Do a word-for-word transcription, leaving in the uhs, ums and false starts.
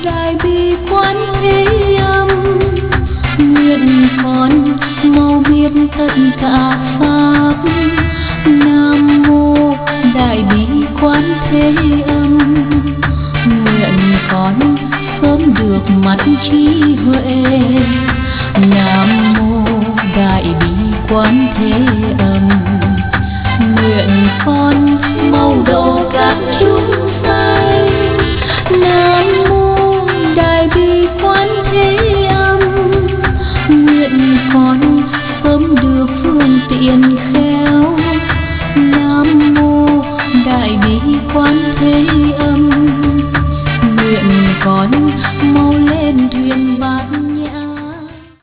đại bi quán thế âm, nguyện con mau biết tất cả pháp. Nam mô đại bi quán thế âm, nguyện con sớm được mắt trí huệ. Nam mô đại bi quán thế âm, nguyện con mau độ các chúng sanh. Nam mô đại bi quán thế âm, nguyện con sớm được phương tiện khéo. Nam mô đại bi quán thế âm, nguyện con